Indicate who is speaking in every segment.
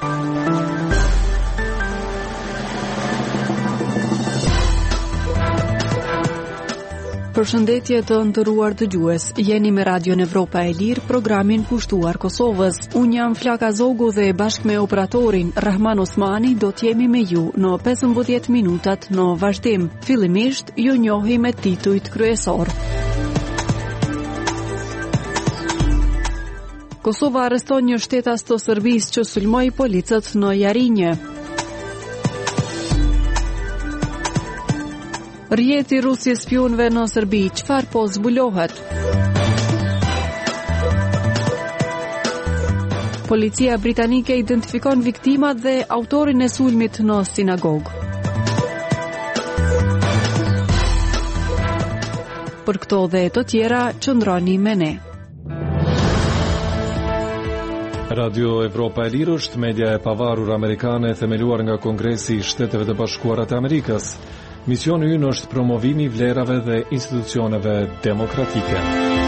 Speaker 1: Përshëndetje të nderuar dëgjues. Jeni me Radion Evropa e Lirë, programin kushtuar Kosovës. Unë jam Flaka Zogu dhe bashkë me operatorin Rahman Osmani do t'jemi me ju në 15 minutat në vazhdim. Fillimisht ju njohim me titujt kryesor. Kosova arreston një shtetas të Serbisë që sulmoi policët në Jarinje. Rjeti Rusi spionëve në Serbi, çfarë po zbulohet? Policia britanike identifikon viktimat dhe autorin e sulmit në sinagogë. Për këto dhe të tjera, qëndroni me ne.
Speaker 2: Radio Evropa e Lirë është media e pavarur amerikane themeluar nga Kongresi i Shteteve të Bashkuara të Amerikës. Misioni ynë është promovimi i vlerave dhe institucioneve demokratike.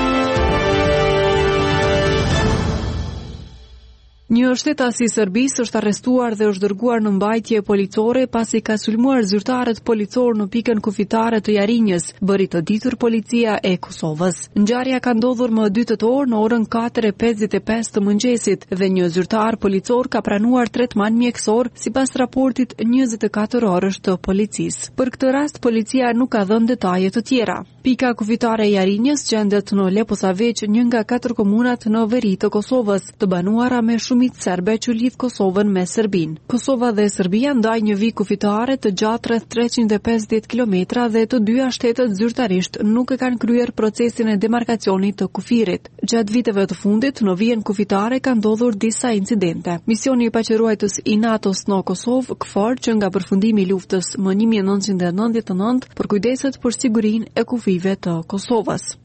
Speaker 1: Një shtetas i Serbisë është arrestuar dhe është dërguar në mbajtje policore pasi ka sulmuar zyrtarët policor në pikën kufitare të Jarinjës, bëri të ditur policia e Kosovës. Ngjarja ka ndodhur më 2 tetor në orën 4:55 të mëngjesit dhe një zyrtar policor ka pranuar tretman mjekësor sipas raportit 24 orësh të policisë. Për këtë rast policia nuk ka dhënë detaje të tjera. Pika kufitare e Jarinjës gjendet në Leposaveq, një nga 4 komunat në veri të Kosovës, të banuara me shumicë serbe që lidh Kosovën me Serbinë. Kosova dhe Serbia ndajnë një vijë kufitare të gjatë rreth 350 kilometra dhe të dyja shtetet zyrtarisht nuk e kanë kryer procesin e demarkacionit të kufirit. Gjatë viteve të fundit në vijën kufitare ka ndodhur disa incidente. Misioni i paqëruajtës i NATO-s në Kosovë, KFOR, që nga përfundimi i luftës më 1999 përkujdeset për sigurinë e kufive të Kosovës.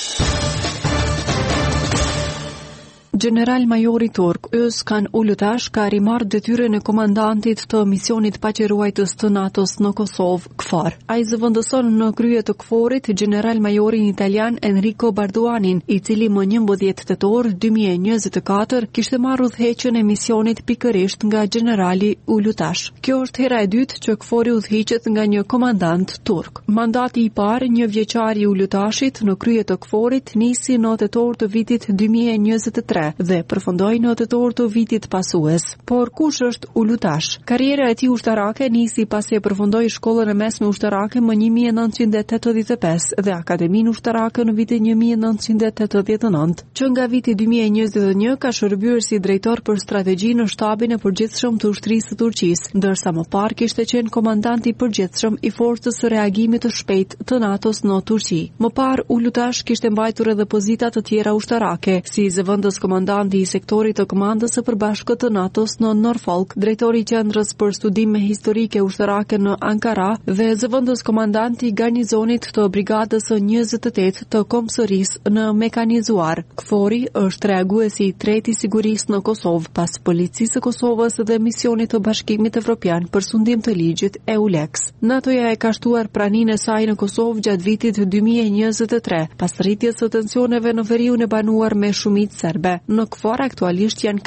Speaker 1: General-majori turk Özkan Ulutash ka rimarrë detyrën e komandantit të misionit paqëruajtës të NATO-s në Kosovë, KFOR. Ai zëvendëson në krye të KFOR-it general-majorin italian Enrico Barduanin, i cili më 11 tetor 2024 kishte marrë udhëheqjen e misionit pikërisht nga generali Ulutash. Kjo është hera e dytë që KFOR-i udhëhiqet nga një komandant turk. Mandati i parë, një vjeçar i Ulutashit në krye të KFOR-it, nisi në tetor të vitit 2023 dhe përfundoi në tetor të vitit pasues. Por kush është Ulutash? Karriera e tij ushtarake nisi pasi e përfundoi shkollën e mesme ushtarake më 1985 dhe akademinë ushtarake në vitin 1989, që nga viti 2021 ka shërbyer si drejtor për strategji në shtabin e përgjithshëm të ushtrisë të Turqisë, ndërsa më parë kishte qenë komandant i përgjithshëm i forcës së reagimit të shpejtë të NATO-s në Turqi. Më parë Ulutash kishte mbajtur edhe pozita të tjera ushtarake, si zëvendës komandanti i sektorit të komandës së përbashkët të NATO-s në Norfolk, drejtori i qendrës për studime historike ushtarake në Ankara dhe zëvendës komandanti i garnizonit të brigadës së 28 të Komsërisë në mekanizuar. KFOR-i është reaguesi i tretë i sigurisë në Kosovë pas policisë së Kosovës dhe misionit të Bashkimit Evropian për sundim të ligjit EULEX. NATO-ja e ka shtuar praninë e saj në Kosovë gjatë vitit 2023 pas rritjes së tensioneve në veriun e banuar me shumicë serbe. Në KFOR aktualisht janë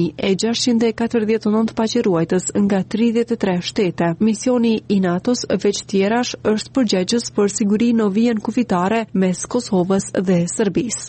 Speaker 1: 4649 paqëruajtës nga 33 shtete. Misioni i NATO-s veç tjerash është përgjegjës për siguri në vijën kufitare mes Kosovës dhe Serbisë.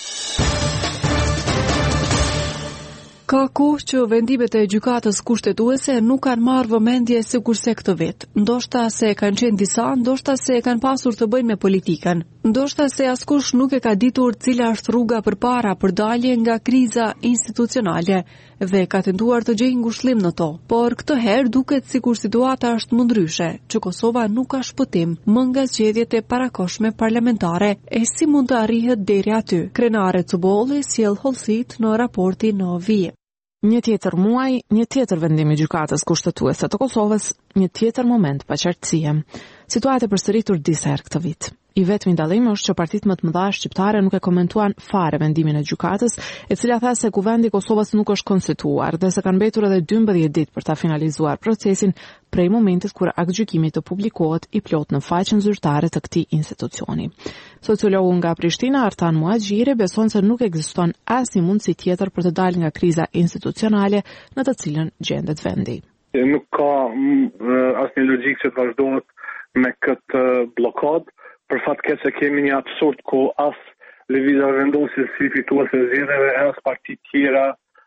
Speaker 1: Ka kohë që vendimet e gjykatës kushtetuese nuk kanë marrë vëmendje sikurse këtë vit. Ndoshta se kanë qenë disa, ndoshta se kanë pasur të bëjnë me politikën. Ndoshta se askush nuk e ka ditur cila është rruga përpara për dalje nga kriza institucionale dhe ka tentuar të gjejë ngushëllim në to. Por këtë herë duket sikur situata është më ndryshe, që Kosova nuk ka shpëtim më nga zgjedhjet e parakohshme parlamentare e si mund të arrihet deri aty. Krenare Cubolli sjell hollësit në raportin në vijë.
Speaker 3: Një tjetër muaj, një tjetër vendim i gjykatës kushtetuese të Kosovës, një tjetër moment paqartësie. Situata e përsëritur disa herë këtë vit. I vetmi dallim është që partitë më të mëdha shqiptare nuk e komentuan fare vendimin e gjykatës, e cila tha se Kuvendi i Kosovës nuk është konstituar dhe se kanë mbetur edhe 12 ditë për ta finalizuar procesin prej momentit kur aktgjykimi të publikohet i plot në faqen zyrtare të këtij institucioni. Sociologu nga Prishtina, Artan Muhaxhiri, beson se nuk ekziston asnjë mundësi tjetër për të dalë nga kriza institucionale në të cilën gjendet vendi.
Speaker 4: Nuk ka asnjë logjik që të vazhdohet me këtë blokadë. Për fat keq se kemi një absurd ku as lëvizja vendosje si fituese e zgjedhjeve as partitë tjera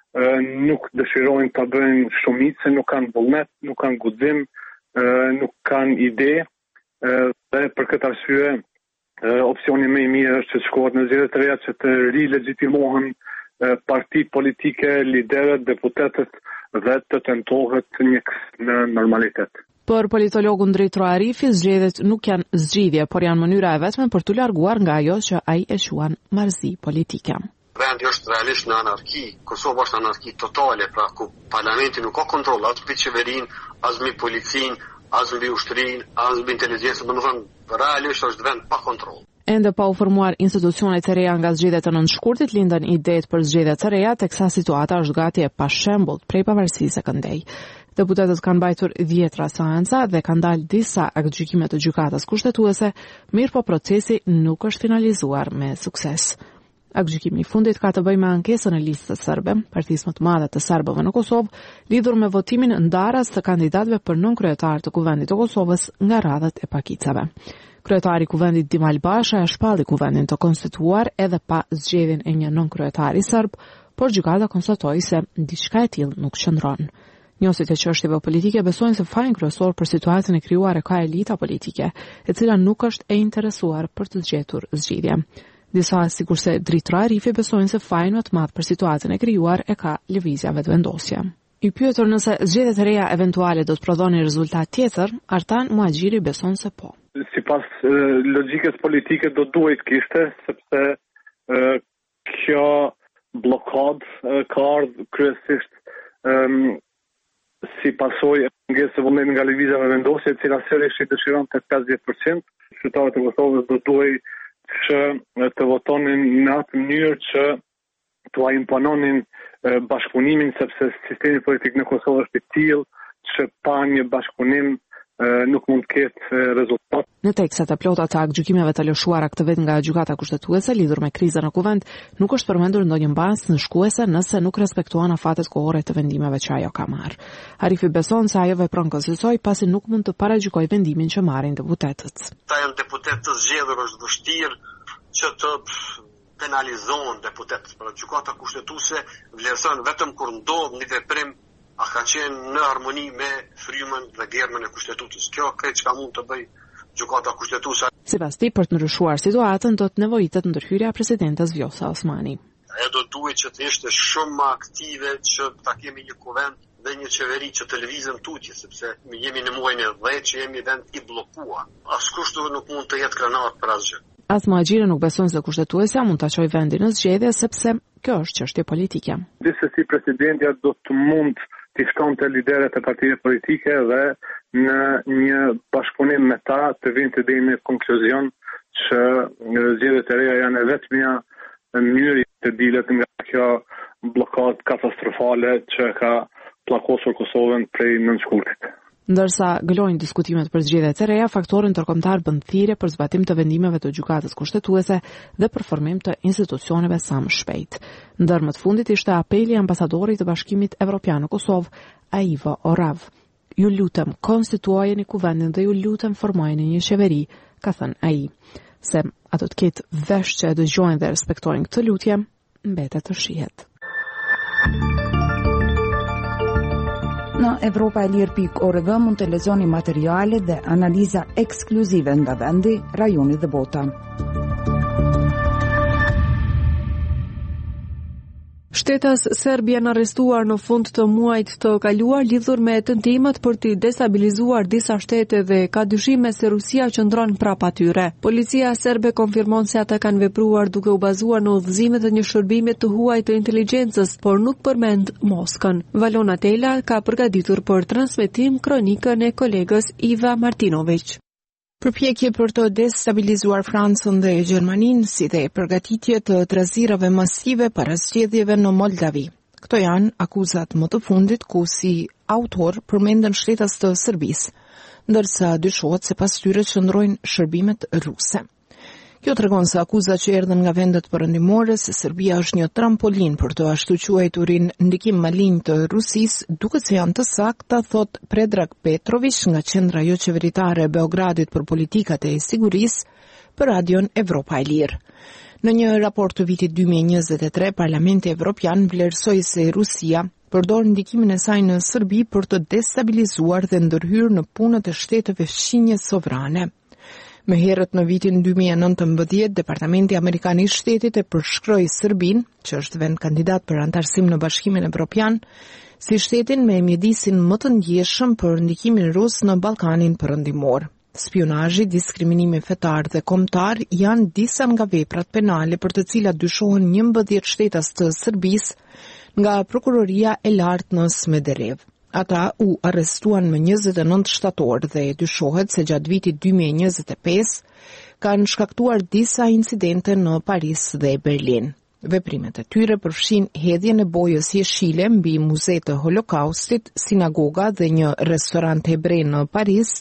Speaker 4: nuk dëshirojnë ta bëjnë shumicë, nuk kanë vullnet, nuk kanë guxim, nuk kanë ide dhe për këtë arsye opsioni më i mirë është që shkohet në zgjedhje të reja që të rilegjitimohen partitë politike, liderët, deputetët dhe të tentohet një në normalitet.
Speaker 3: Për politologun Drejtro Arifi, zgjedhjet nuk janë zgjidhje, por janë mënyra e vetme për t'u larguar nga ajo që ai e quan marrëzi politike.
Speaker 5: Vendi është realisht në anarki, Kosova është anarki totale, pra ku parlamenti nuk ka kontroll as mbi qeverinë, as mbi policinë, as mbi ushtrinë, as mbi inteligjencën, domethënë realisht është vend pa kontroll.
Speaker 3: Ende pa u formuar institucionet e reja nga zgjedhjet e nëntëshkurtit, lindën idetë për zgjedhje të reja, teksa situata është gati e pashembull prej pavarësisë së këndej. Deputetët kanë mbajtur 10 seanca dhe kanë dalë disa aktgjykime të gjykatës kushtetuese, mirë po procesi nuk është finalizuar me sukses. Aktgjykimi i fundit ka të bëjë me ankesën e listës serbe, partisë më të madhe të serbëve në Kosovë, lidhur me votimin ndarës të kandidatëve për nënkryetar të Kuvendit të Kosovës nga radhët e pakicave. Kryetari i Kuvendit Dimall Basha e shpalli Kuvendin të konstituar edhe pa zgjedhjen e një nënkryetari serb, por gjykata konstatoi se diçka e tillë nuk qëndron. Njohësit e çështjeve politike besojnë se fajin kryesor për situatën e krijuar e ka elita politike, e cila nuk është e interesuar për të zgjetur zgjidhje. Disa, sikurse Drejtro Arifi, besojnë se fajin më të madh për situatën e krijuar e ka lëvizja vetëvendosje. I pyetur nëse zgjedhjet e reja eventuale do të prodhonin rezultat tjetër, Artan Muhaxhiri beson se po.
Speaker 4: Sipas logjikës politike do duhet kishte, sepse kjo blokadë ka ardhur kryesisht si pasojë e mungesës së vullnetit nga lëvizja vetëvendosje, e cila sërish dëshiron tek 50%. Qytetarët e Kosovës do duhet që të votonin në atë mënyrë që t'u impononin bashkëpunimin, sepse sistemi politik në Kosovë është i tillë që pa një bashkëpunim nuk mund të ketë rezultat.
Speaker 3: Në tekstet e plota të aktgjykimeve të lëshuara këtë vit nga gjykata kushtetuese lidhur me krizën në Kuvend, nuk është përmendur ndonjë mbas në shkuese nëse nuk respektuan afatet kohore të vendimeve që ajo ka marrë. Arifi beson se ajo vepron kësaj pasi nuk mund të paragjykojë vendimin që marrin deputetët.
Speaker 5: Ta janë deputet të zgjedhur, është vështirë që të penalizohen deputetët, por gjykata kushtetuese vlerëson vetëm kur ndodh një veprim a ka qenë në harmoni me frymën dhe germën e kushtetutës. Kjo këtë çka mund të bëj gjykata kushtetuese.
Speaker 3: Sipas tij, për të ndryshuar situatën do të nevojitet ndërhyrja e presidentes Vjosa Osmani.
Speaker 5: Ajo do duhet që të ishte shumë më aktive, që ta kemi një kuvend dhe një qeveri që të lëvizën tutje, sepse jemi në muajin e 10 që jemi vend i bllokuar. Askush nuk mund të jetë krenar për asgjë.
Speaker 3: As Muhaxhiri nuk beson se kushtetuesja mund ta çojë vendin në zgjedhje sepse kjo është çështje politike.
Speaker 4: Gjithsesi presidentja do të mund të shkonte liderët e partive politike dhe në një bashkëpunim me ta të vinte deri në konkluzion që zgjedhjet e reja janë vetmja mënyrë të dilet nga kjo blokadë katastrofale që ka pllakosur Kosovën prej nëntëshkurtit.
Speaker 3: Ndërsa gëlojnë diskutimet për zgjedhjet e reja, faktorin ndërkombëtar bën thirrje për zbatim të vendimeve të gjykatës kushtetuese dhe për formim të institucioneve sa më shpejt. Ndër më të fundit ishte apeli i ambasadorit të Bashkimit Evropian në Kosovë, Aivo Orav. Ju lutem, konstituojeni kuvendin dhe ju lutem formojeni një qeveri, ka thënë ai. Se ato të ketë vesh që e dëgjojnë dhe respektojnë këtë lutje, mbetet të shihet.
Speaker 6: Në evropaelir.org mund të lexoni materiale dhe analiza ekskluzive nga vendi, rajoni dhe bota.
Speaker 1: Shtetas serb janë arrestuar në fund të muajit të kaluar lidhur me tentimet për të destabilizuar disa shtete dhe ka dyshime se Rusia qëndron prapa tyre. Policia serbe konfirmon se ata kanë vepruar duke u bazuar në udhëzimet e një shërbimi të huaj të inteligjencës, por nuk përmend Moskën. Valona Tela ka përgatitur për transmetim kronikën e kolegës Iva Martinović.
Speaker 3: Përpjekje për të destabilizuar Francën dhe Gjermaninë, si dhe përgatitje të trazirave masive para zgjedhjeve në Moldavi. Këto janë akuzat më të fundit ku si autor përmenden shtetas të Serbisë, ndërsa dyshohet se pas tyre qëndrojnë shërbimet ruse. Kjo tregon se akuzat që erdhën nga vendet perëndimore se Serbia është një trampolin për të ashtu quajturin ndikim malign të Rusisë, duket se janë të sakta, thot Predrag Petrović nga Qendra jo qeveritare e Beogradit për politikat e sigurisë për Radion Evropa e Lirë. Në një raport të vitit 2023, Parlamenti Evropian vlerësoi se Rusia përdor ndikimin e saj në Serbi për të destabilizuar dhe ndërhyrë në punët e shteteve fqinje sovrane. Më herët në vitin 2019, Departamenti Amerikan i Shtetit e përshkroi Serbinë, që është vend kandidat për antarësim në Bashkimin Evropian, si shtetin me mjedisin më të ndjeshëm për ndikimin rus në Ballkanin Perëndimor. Spionazhi, diskriminimi fetar dhe kombëtar janë disa nga veprat penale për të cilat dyshohen 11 shtetas të Serbisë nga Prokuroria e Lartë në Smederev. Ata u arrestuan më 29 shtator dhe dyshohet se gjatë vitit 2025 kanë shkaktuar disa incidente në Paris dhe Berlin. Veprimet e tyre përfshin hedhjen e bojës jeshile mbi muze të Holokaustit, sinagoga dhe një restorant hebrej në Paris,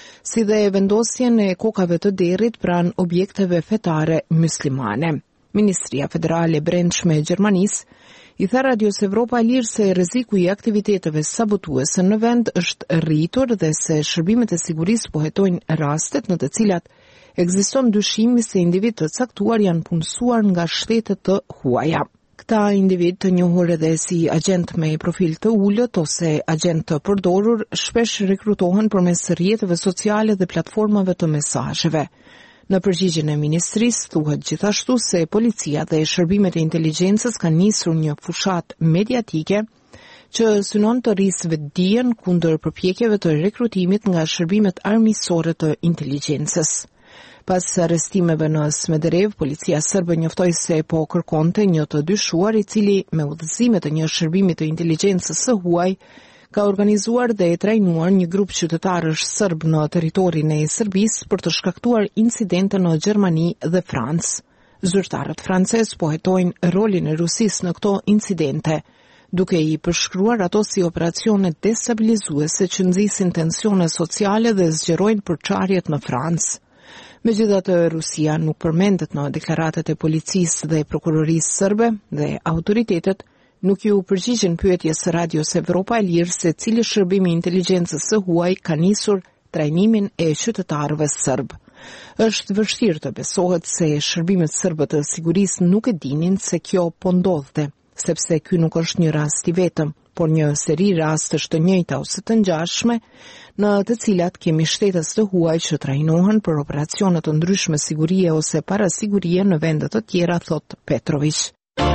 Speaker 3: si dhe vendosjen e kokave të derrit pranë objekteve fetare muslimane. Ministria Federale e Brendshme e Gjermanisë i tha Radios Evropa e Lirë se rreziku i aktiviteteve sabotuese në vend është rritur dhe se shërbimet e sigurisë po hetojnë rastet në të cilat ekziston dyshimi se individ të caktuar janë punësuar nga shtete të huaja. Këta individ të njohur edhe si agent me profil të ulët ose agent të përdorur shpesh rekrutohen përmes rrjeteve sociale dhe platformave të mesazheve. Në përgjigjen e ministrisë thuhet gjithashtu se policia dhe shërbimet e inteligjencës kanë nisur një fushat mediatike që synon të rrisë vetdijen kundër përpjekjeve të rekrutimit nga shërbimet armiqësore të inteligjencës. Pas arrestimeve në Smederev, policia serbe njoftoi se po kërkonte një të dyshuar i cili me udhëzime të një shërbimi të inteligjencës së huaj ka organizuar dhe e trajnuar një grup qytetarësh serb në territorin e Serbisë për të shkaktuar incidente në Gjermani dhe Francë. Zyrtarët francezë po hetojnë rolin e Rusisë në këto incidente, duke i përshkruar ato si operacione destabilizuese që nxisin tensione sociale dhe zgjerojnë përçarjet në Francë. Megjithatë, Rusia nuk përmendet në deklaratat e policisë dhe prokurorisë serbe dhe autoritetet nuk ju përgjigjen pyetjes së Radios Evropa e Lirë se cili shërbimi i inteligjencës së huaj ka nisur trajnimin e qytetarëve serb. Është vështirë të besohet se shërbimet serbe të sigurisë nuk e dinin se kjo po ndodhte, sepse ky nuk është një rast i vetëm, por një seri rastësh të njëjta ose të ngjashme, në të cilat kemi shtetas të huaj që trajnohen për operacione të ndryshme sigurie ose parasigurie në vende të tjera, thot Petrović.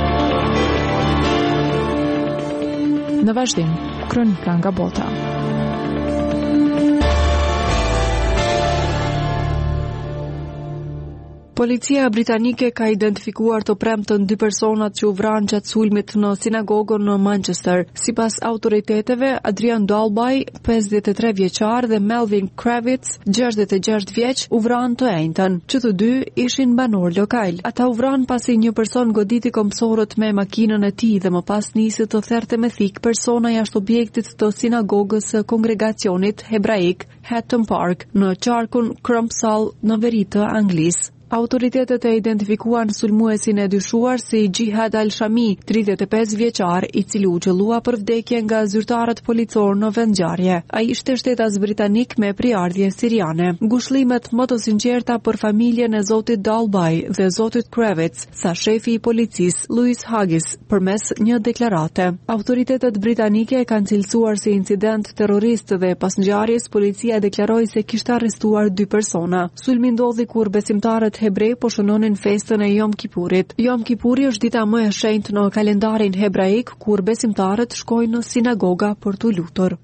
Speaker 3: Në vazhdim, kronika nga bota.
Speaker 1: Policia britanike ka identifikuar të premtën 2 personat që u vranë gjatë sulmit në sinagogën në Manchester. Sipas autoriteteve, Adrian Dalby, 53 vjeçar dhe Melvin Kravitz, 66 vjeç, u vranë të njëjtën, që të dy ishin banor lokal. Ata u vranë pasi një person goditi komsorët me makinën e tij dhe më pas nisi të therte me thik persona jashtë objektit të sinagogës së kongregacionit hebraik Hatton Park në qarkun Crumpsall në veri të Anglisë. Autoritetet e identifikuan sulmuesin e dyshuar si Jihad Al-Shami, 35 vjeçar, i cili u qellua për vdekje nga zyrtarët policor në vendngjarje. Ai ishte shtetas britanik me priardhje siriane. Ngushëllimet më të sinqerta për familjen e zotit Dalby dhe zotit Kravitz, sa shefi i policisë Louis Haggis përmes një deklarate. Autoritetet britanike kanë cilësuar si incident terrorist dhe pas ngjarjes policia deklaroi se kishte arrestuar 2 persona. Sulmi ndodhi kur besimtarët hebrej po shënonin festën e Yom Kipurit. Yom Kipuri është dita më e shenjtë në kalendarin hebraik kur besimtarët shkojnë në sinagoga për të lutur.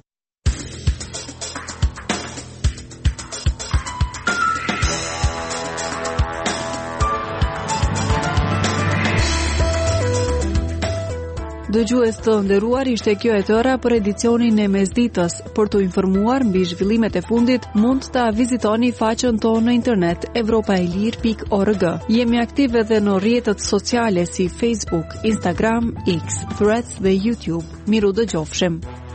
Speaker 1: Dëgjues të nderuar, ishte kjo e tëra për edicionin e mesditës. Për të informuar mbi zhvillimet e fundit, mund ta vizitoni faqen tonë në internet europaelir.org. Jemi aktiv edhe në rrjetet sociale si Facebook, Instagram, X, Threads dhe YouTube. Miru dëgjofshim.